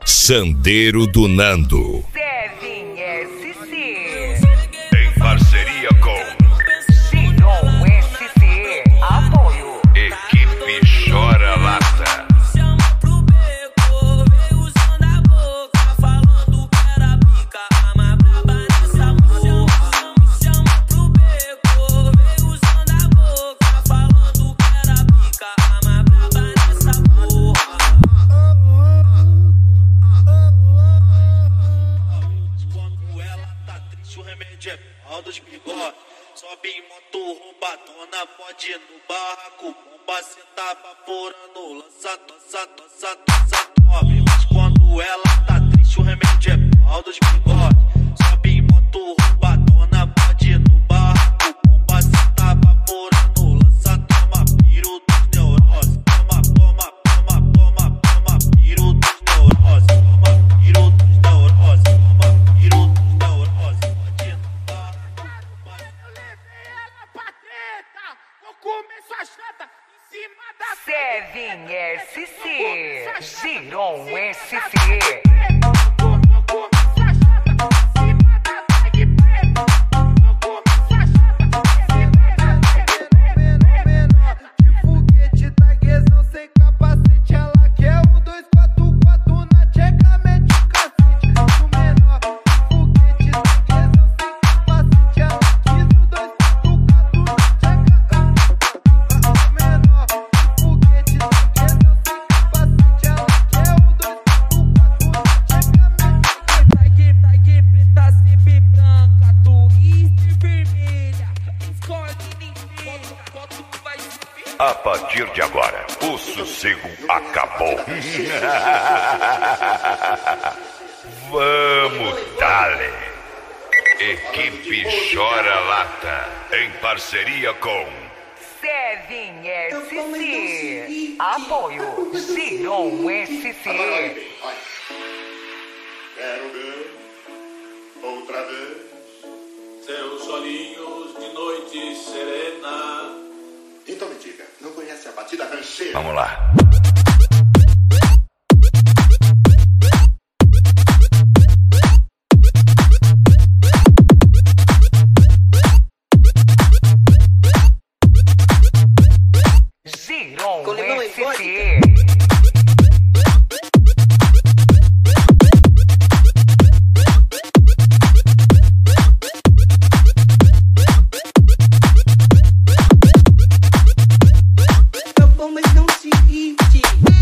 Sandeiro do Nando. Kevin SC. Em parceria com Giron SC. Apoio. Equipe Chora Lata. Chama pro beco, veio usando a boca, falando que era pica, a mais braba nessa porra. Chama pro beco, veio usando a boca, falando que era pica, a mais braba nessa porra. Quando ela tá triste, o remédio é pau dos bigodes. Sobe em moto roubadona, pode ir no barraco. Bomba cê tá vaporando, lança, top. Mas quando ela tá triste, o remédio é pau dos bigodes. Sobe em moto roubadona, pode ir no barraco. Bomba cê tá vaporando, lança, toma, piro dos neuroses. Toma, piro dos neuroses. Toma, piro dos neuroses. Toma, piro dos neuroses. Pode ir no barraco. Eu levei ela pra treta, vou comer sua chata em cima da Kevin SC. Giron SC. De foguete, taguezão sem capacete, ela quer o 244 na tcheca, mete o cacete do menor. De foguete, taguezão sem capacete, ela quis o 244 na tcheca do menor. De foguete, taguezão sem capacete, ela quer o 244 na tcheca, mete o cacete. Preta, sempre branca, turista e vermelha, escolhe ninguém, quando vai subir. A partir de agora, o sossego acabou. Vamos, dale. Equipe Chora Lata. Em parceria com Kevin SC. Apoio. Giron SC. Quero ver outra vez Seus olhinhos de noite serena. Então me diga, não conhece a batida rancheira? Vamos lá. Giron Com limão e SC. É bom, mas não se irrite.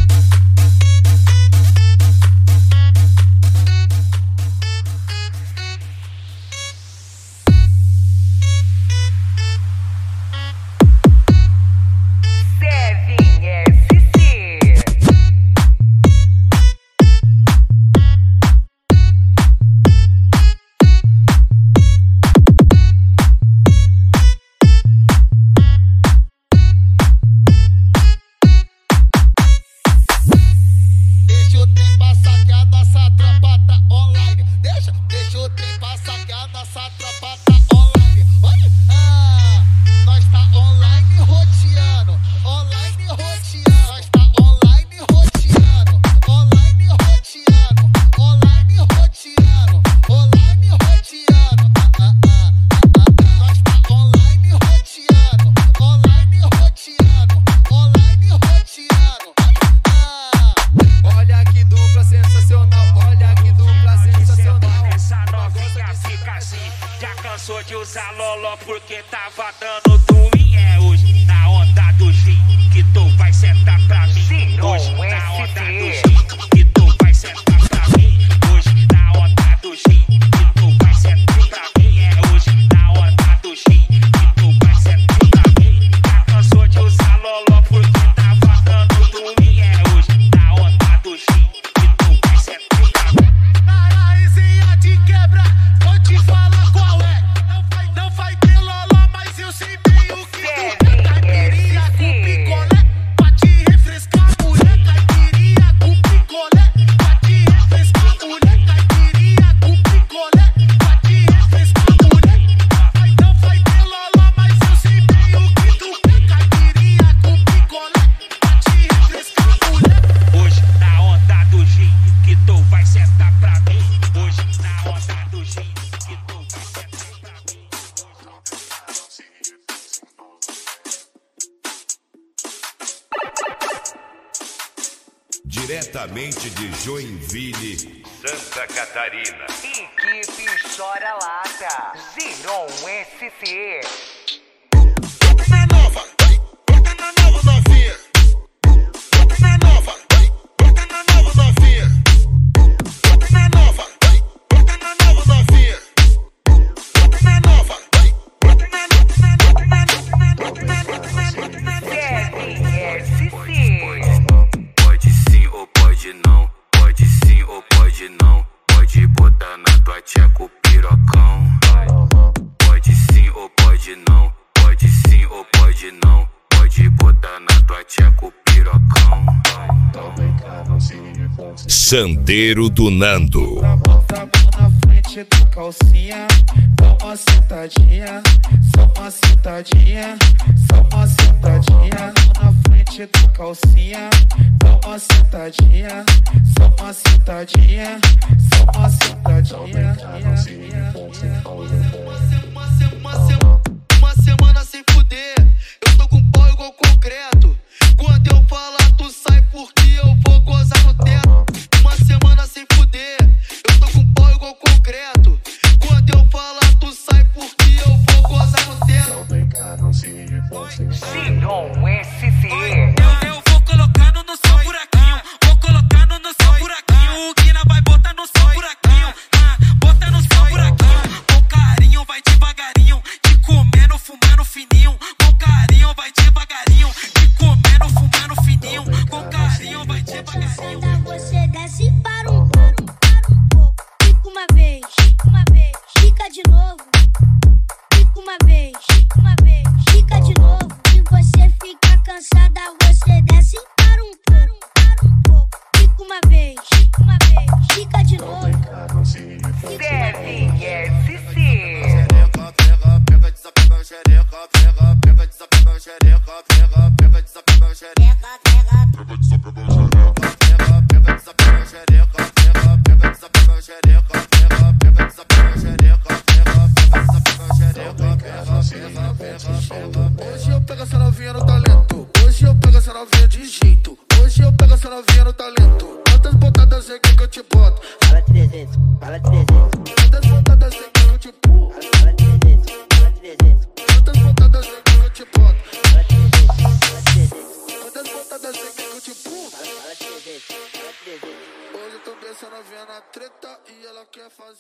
Kevin SC. Deixa o trem passar que a nossa tropa tá online. Deixa o trem passar que a nossa tropa tá online. Olha, nós tá online roteando. Online roteando. Nós tá online roteando. Online roteando. Online roteando. Online roteando. Nós tá online roteando. Online roteando. Online roteando. Olha que dupla sensacional, olha que dupla sensacional. Essa novinha fica assim, já cansou de usar loló porque tava dando twin. É hoje na onda do gin que tu vai sentar pra mim. Giron Hoje na onda do SC. gin que tu vai sentar pra mim. Hoje na onda do gin que tu vai sentar pra mim. É hoje na onda do gin que tu vai sentar pra mim. Já cansou de usar loló porque tava dando twin. É hoje na onda do gin que tu vai sentar pra mim. Paraízinha de quebra, vou te falar qual é. Não vai ter loló, mas eu sei bem Diretamente de Joinville, Santa Catarina. Equipe Chora Lata. Ziron SC. Na nova, bota na nova novinha. Bota na nova, bota na nova novinha. Bota na nova, bota na nova novinha. Bota na nova, bota na Kevin SC. Pode sim ou pode não, pode sim ou pode não. Pode botar na tua tcheca o pirocão. Pode sim ou pode não, pode sim ou pode não. Pode botar na tua tcheca o pirocão. Sandeiro do Nando. Bota a mão na frente do calcinha, dá uma sentadinha, só uma sentadinha, só uma sentadinha. Na frente do calcinha, dá uma sentadinha, só uma sentadinha, só uma sentadinha. Uma semana sem fuder, eu tô com pau igual concreto. Quando eu falar, tu sai porque eu vou gozar no teto. Uma semana sem fuder, eu tô com pau igual concreto. Quando eu falar, tu sai porque eu vou gozar no teto. Ziron SC. Eu vou colocando no seu buraquinho, vou colocando no seu buraquinho. O Guina vai botar no seu buraquinho, bota no seu buraquinho. Com carinho, vai devagarinho, te comendo, fumando fininho. Com carinho, vai devagarinho, te comendo, fumando fininho. Com carinho, vai devagarinho. Você desce para um pouco, fica uma vez, fica de novo, fica uma vez, fica de novo. Se você fica cansada, você desce para um pouco, fica uma vez, fica de novo. Kevin SC. Pega, desapega, xereca, pega, desapega, xereca, pega, desapega, xereca, pega, desapega, xereca, pega, desapega, xereca, pega, desapega, xereca, Hoje eu pego essa novinha no talento. Hoje eu pego essa novinha de jeito. Hoje eu pego essa novinha no talento. Quantas botadas aqui que eu te boto? Fala 300, fala 300. Quantas botadas aqui que eu te boto? Fala 300, fala 300. Quantas botadas aqui que eu te boto? Fala 300, fala 300. Quantas botadas aqui que eu te boto? Fala 300, fala 300. Hoje eu tô essa novinha na treta e ela quer fazer.